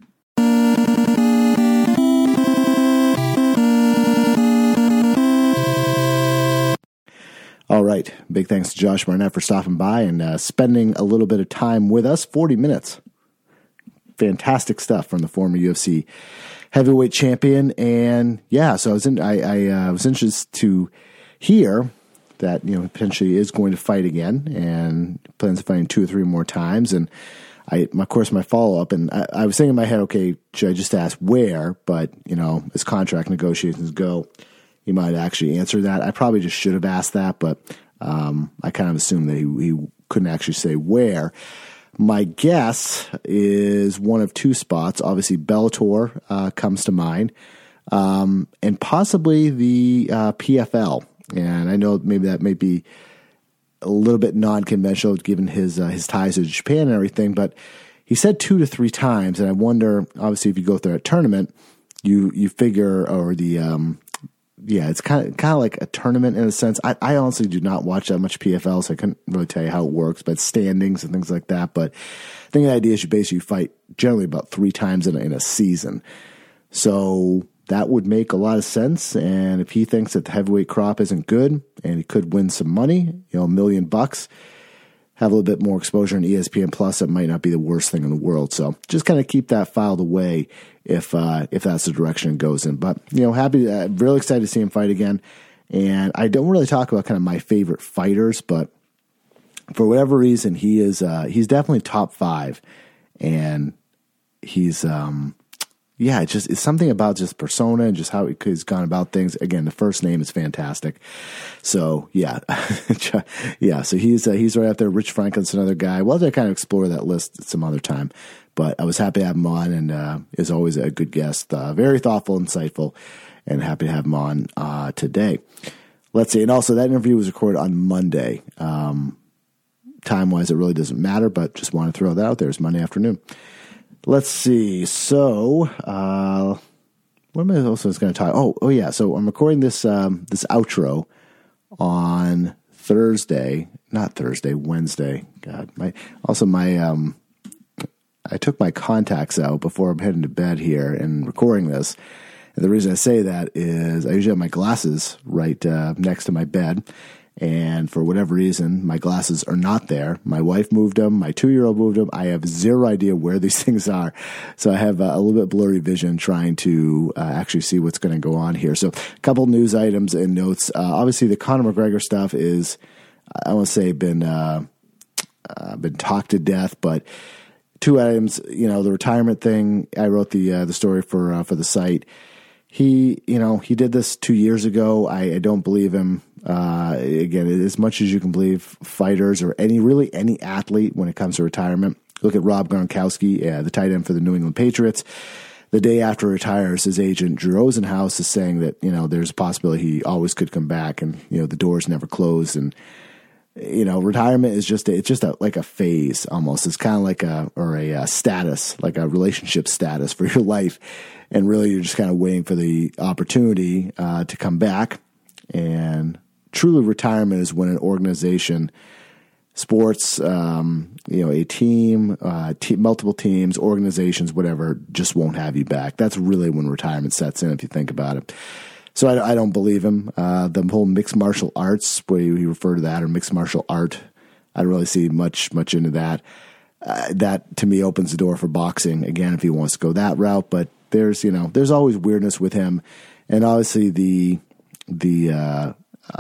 S1: All right. Big thanks to Josh Barnett for stopping by and spending a little bit of time with us. 40 minutes. Fantastic stuff from the former UFC heavyweight champion. And yeah, so I was interested to hear that, potentially is going to fight again and plans on fighting 2 or 3 more times. And my follow-up, and I was thinking in my head, okay, should I just ask where? But, as contract negotiations go, he might actually answer that. I probably just should have asked that, but I kind of assumed that he couldn't actually say where. My guess is one of 2 spots. Obviously, Bellator comes to mind, and possibly the PFL. And I know maybe that may be a little bit non-conventional given his ties to Japan and everything, but he said 2 to 3 times, and I wonder, obviously, if you go through a tournament, you figure, or the it's kind of like a tournament in a sense. I honestly do not watch that much PFL, so I couldn't really tell you how it works, but standings and things like that. But I think the idea is you basically fight generally about 3 times in a season. So that would make a lot of sense. And if he thinks that the heavyweight crop isn't good and he could win some money, $1 million, have a little bit more exposure on ESPN Plus, it might not be the worst thing in the world. So just kind of keep that filed away if that's the direction it goes in. But, really excited to see him fight again. And I don't really talk about kind of my favorite fighters, but for whatever reason, he's definitely top 5. And he's, it's something about just persona and just how he's gone about things. Again, the first name is fantastic. So yeah. So he's right up there. Rich Franklin's another guy. We'll have to kind of explore that list some other time, but I was happy to have him on, and is always a good guest. Very thoughtful, insightful, and happy to have him on today. Let's see. And also that interview was recorded on Monday. Time-wise, it really doesn't matter, but just want to throw that out there. It's Monday afternoon. Let's see. So, what am I also going to talk? Oh yeah. So I'm recording this outro on Wednesday. God, I took my contacts out before I'm heading to bed here and recording this. And the reason I say that is I usually have my glasses right next to my bed. And for whatever reason, my glasses are not there. My wife moved them. My 2-year-old moved them. I have zero idea where these things are. So I have a little bit blurry vision trying to actually see what's going to go on here. So a couple news items and notes. Obviously, the Conor McGregor stuff is, I won't say been talked to death, but 2 items. The retirement thing. I wrote the story for the site. He did this 2 years ago. I don't believe him. Again, as much as you can believe fighters or any athlete when it comes to retirement. Look at Rob Gronkowski, the tight end for the New England Patriots. The day after he retires, his agent Drew Rosenhaus is saying that there's a possibility he always could come back, and the doors never closed. And retirement is just like a phase almost. It's kind of like a status, like a relationship status for your life. And really, you're just kind of waiting for the opportunity to come back. And truly, retirement is when an organization, sports, a team, multiple teams, organizations, whatever, just won't have you back. That's really when retirement sets in, if you think about it. So I don't believe him. The whole mixed martial arts, where he referred to that, or mixed martial art, I don't really see much into that. That to me opens the door for boxing again if he wants to go that route. But there's always weirdness with him, and obviously the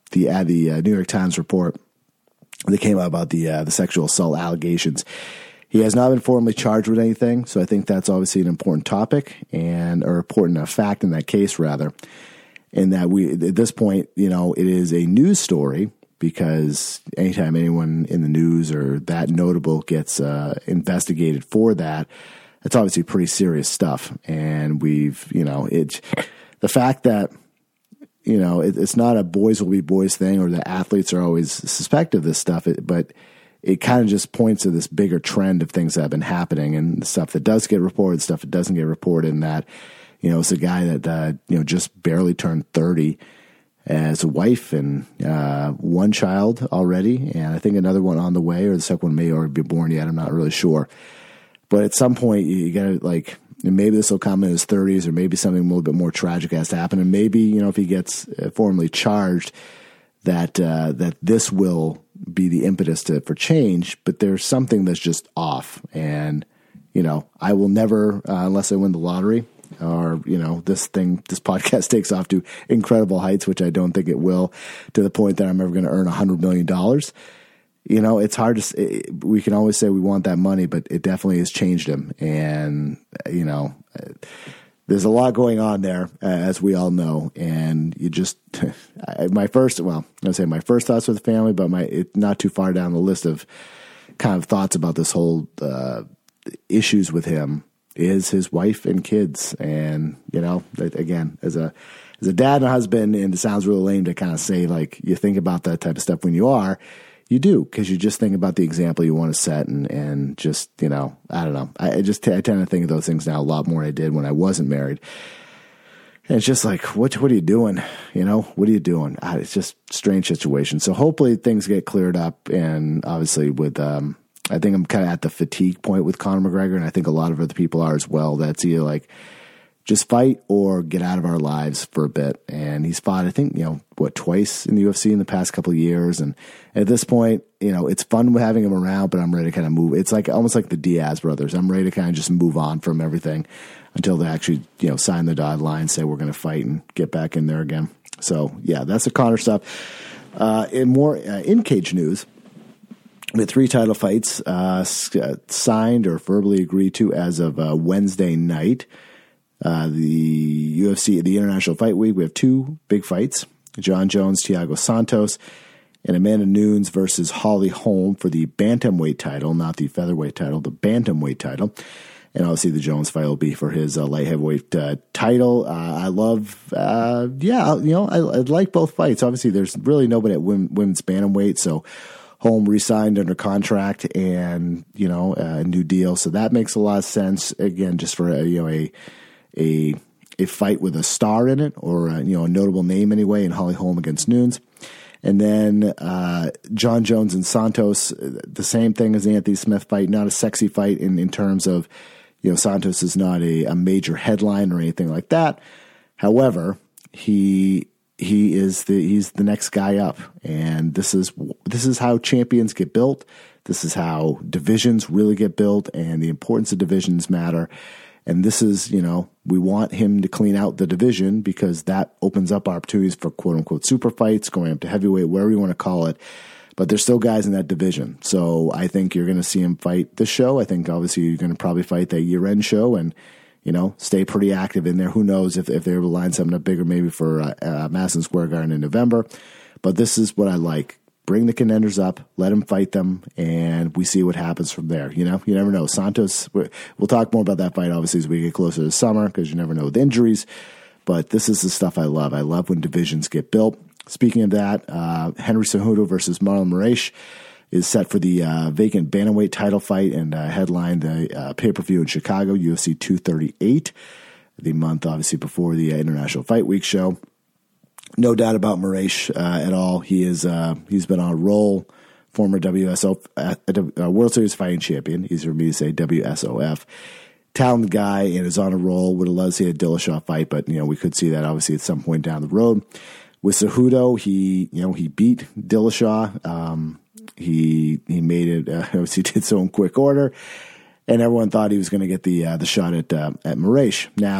S1: New York Times report that came out about the sexual assault allegations. He has not been formally charged with anything, so I think that's obviously an important topic or important fact in that case, rather. In that at this point, it is a news story, because anytime anyone in the news or that notable gets investigated for that, it's obviously pretty serious stuff. And the fact that, it's not a boys will be boys thing, or the athletes are always suspect of this stuff, but it kind of just points to this bigger trend of things that have been happening, and the stuff that does get reported, stuff that doesn't get reported, and that, it's a guy that, just barely turned 30, has a wife and one child already, and I think another one on the way, or the second one may already be born yet. I'm not really sure. But at some point, you got to, maybe this will come in his 30s, or maybe something a little bit more tragic has to happen. And maybe, if he gets formally charged, that this will be the impetus for change. But there's something that's just off. And, I will never, unless I win the lottery, or, this podcast takes off to incredible heights, which I don't think it will, to the point that I'm ever going to earn $100 million. It's hard to, we can always say we want that money, but it definitely has changed him. And, there's a lot going on there, as we all know. And you just, my first thoughts with the family, but it's not too far down the list of kind of thoughts about this whole, issues with him, is his wife and kids. And, again, as a dad and a husband, and it sounds really lame to kind of say, you think about that type of stuff when you do, because you just think about the example you want to set, and just, I don't know. I tend to think of those things now a lot more than I did when I wasn't married. And it's just what are you doing? What are you doing? It's just a strange situation. So hopefully things get cleared up. And obviously with, I think I'm kind of at the fatigue point with Conor McGregor, and I think a lot of other people are as well. That's either just fight or get out of our lives for a bit. And he's fought, I think, twice in the UFC in the past couple of years. And at this point, it's fun having him around, but I'm ready to kind of move. It's almost like the Diaz brothers. I'm ready to kind of just move on from everything until they actually, sign the dotted line, say we're going to fight and get back in there again. So yeah, that's the Conor stuff. In more in-cage news, we had 3 title fights signed or verbally agreed to as of Wednesday night. The UFC, the International Fight Week, we have 2 big fights: John Jones, Thiago Santos, and Amanda Nunes versus Holly Holm for the bantamweight title, not the featherweight title, the bantamweight title. And obviously the Jones fight will be for his light heavyweight title. I like both fights. Obviously there's really nobody at women's bantamweight, so Holm re-signed under contract and, a new deal. So that makes a lot of sense. Again, just for a fight with a star in it, or a notable name anyway, and Holly Holm against Nunes. And then John Jones and Santos, the same thing as the Anthony Smith fight, not a sexy fight in terms of, Santos is not a major headline or anything like that. However, he's the next guy up, and this is how champions get built. This is how divisions really get built, and the importance of divisions matter. And this is, we want him to clean out the division, because that opens up opportunities for quote unquote super fights, going up to heavyweight, whatever you want to call it. But there's still guys in that division. So I think you're going to see him fight this show. I think obviously you're going to probably fight that year-end show and, stay pretty active in there. Who knows if they're able to line something up bigger maybe for Madison Square Garden in November. But this is what I like. Bring the contenders up, let them fight them, and we see what happens from there. You never know. Santos, we'll talk more about that fight, obviously, as we get closer to summer, because you never know with injuries. But this is the stuff I love. I love when divisions get built. Speaking of that, Henry Cejudo versus Marlon Moraes is set for the vacant bantamweight title fight, and headlined the pay-per-view in Chicago, UFC 238, the month, obviously, before the International Fight Week show. No doubt about Moraes at all. He's been on a roll. Former WSO World Series fighting champion. Easier for me to say WSOF. Talented guy, and is on a roll. Would have loved to see a Dillashaw fight, but we could see that obviously at some point down the road. With Cejudo, he beat Dillashaw. He made it. Obviously, did so in quick order, and everyone thought he was going to get the shot at Moraes. Now,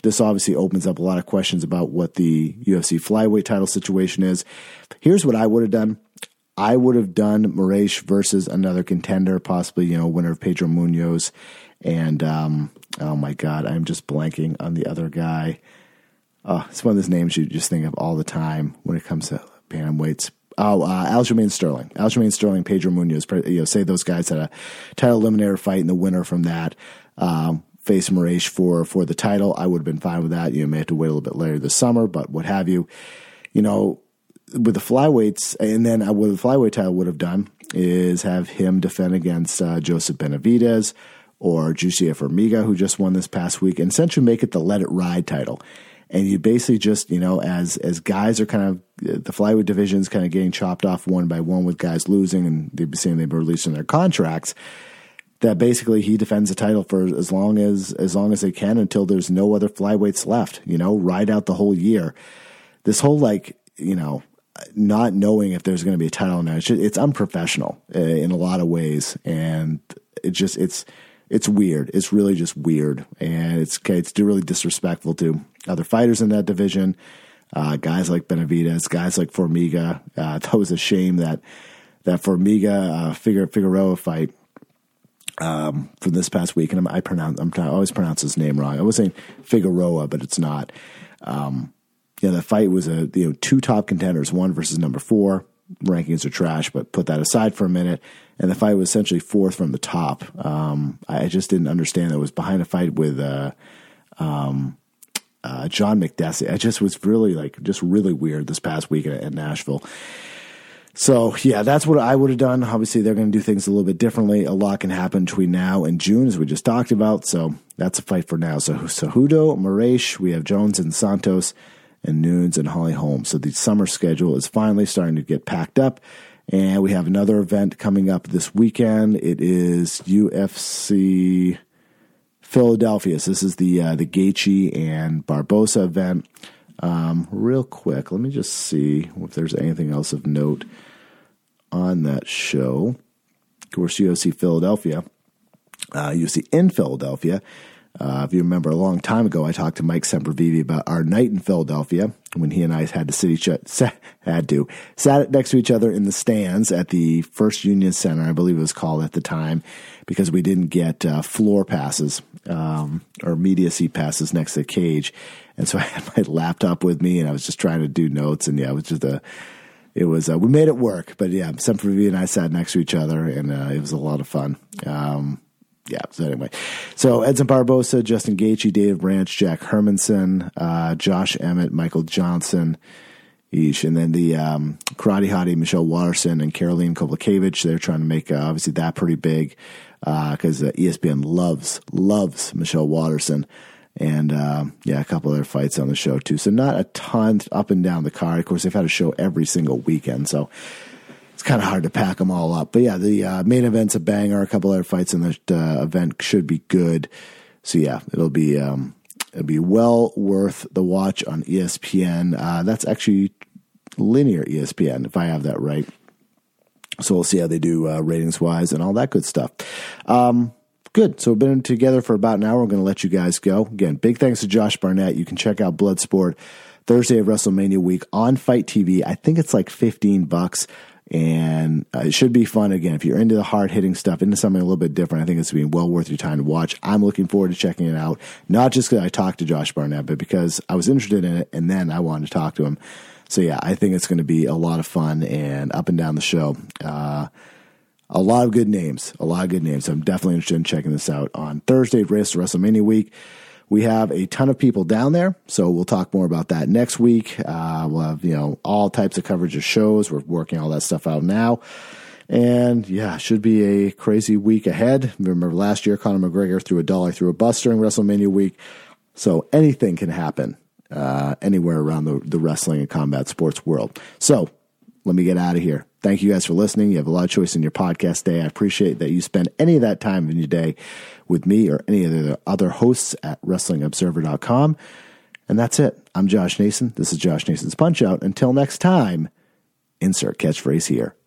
S1: this obviously opens up a lot of questions about what the UFC flyweight title situation is. Here's what I would have done. I would have done Moraes versus another contender, possibly, winner of Pedro Munoz. And, oh my God, I'm just blanking on the other guy. It's one of those names you just think of all the time when it comes to bantamweights. Aljamain Sterling. Aljamain Sterling, Pedro Munoz. Say those guys had a title eliminator fight, and the winner from that face Moraes for the title. I would have been fine with that. You may have to wait a little bit later this summer, but what have you. With the flyweights, and then what the flyweight title would have done is have him defend against Joseph Benavidez or Jussier Formiga, who just won this past week, and essentially make it the Let It Ride title. And you basically just, as guys are kind of, the flyweight division's kind of getting chopped off one by one with guys losing, and they've been saying they've been releasing their contracts, that basically he defends the title for as long as they can until there's no other flyweights left, ride out the whole year. This whole, not knowing if there's going to be a title now, it's unprofessional in a lot of ways. And it's weird. It's really just weird. And it's really disrespectful to other fighters in that division. Guys like Benavidez, guys like Formiga. That was a shame that Formiga Figueroa fight from this past week. And I always pronounce his name wrong. I was saying Figueroa, but it's not. The fight was two top contenders, 1 versus number 4. Rankings are trash, but put that aside for a minute. And the fight was essentially 4th from the top. I just didn't understand that it was behind a fight with John McDessie. It just was really really weird this past week at Nashville. So yeah, that's what I would have done. Obviously, they're going to do things a little bit differently. A lot can happen between now and June, as we just talked about. So that's a fight for now. So Cejudo, Moraes, we have Jones and Santos, and Nunes and Holly Holm. So the summer schedule is finally starting to get packed up. And we have another event coming up this weekend. It is UFC Philadelphia. So this is the Gaethje and Barbosa event. Real quick, let me just see if there's anything else of note on that show. Of course, UFC Philadelphia. UFC in Philadelphia. If you remember a long time ago, I talked to Mike Sempervive about our night in Philadelphia when he and I had to sat next to each other in the stands at the First Union Center, I believe it was called at the time, because we didn't get floor passes or media seat passes next to the cage. And so I had my laptop with me, and I was just trying to do notes. And yeah, it was just we made it work. But yeah, Sempervive and I sat next to each other, and it was a lot of fun. So anyway, so Edson Barbosa, Justin Gaethje, David Branch, Jack Hermanson, Josh Emmett, Michael Johnson, and then the Karate Hottie, Michelle Watterson, and Caroline Kowalkiewicz. They're trying to make obviously that pretty big because ESPN loves Michelle Watterson, and a couple other fights on the show too. So not a ton up and down the card. Of course, they've had a show every single weekend, so it's kind of hard to pack them all up. But yeah, the main event's a banger. A couple other fights in the event should be good. So yeah, it'll be well worth the watch on ESPN. That's actually linear ESPN, if I have that right. So we'll see how they do ratings-wise and all that good stuff. Good. So we've been together for about an hour. We're going to let you guys go. Again, big thanks to Josh Barnett. You can check out Bloodsport Thursday of WrestleMania week on Fight TV. I think it's like $15. And it should be fun. Again, if you're into the hard-hitting stuff, into something a little bit different, I think it's being well worth your time to watch. I'm looking forward to checking it out, not just because I talked to Josh Barnett, but because I was interested in it, and then I wanted to talk to him. So yeah, I think it's going to be a lot of fun and up and down the show. A lot of good names. So I'm definitely interested in checking this out on Thursday, WrestleMania week. We have a ton of people down there, so we'll talk more about that next week. We'll have, all types of coverage of shows. We're working all that stuff out now. And yeah, should be a crazy week ahead. Remember last year, Conor McGregor threw a dollar through a bus during WrestleMania week. So anything can happen anywhere around the wrestling and combat sports world. So let me get out of here. Thank you guys for listening. You have a lot of choice in your podcast day. I appreciate that you spend any of that time in your day with me or any of the other hosts at WrestlingObserver.com. And that's it. I'm Josh Nason. This is Josh Nason's Punch Out. Until next time, insert catchphrase here.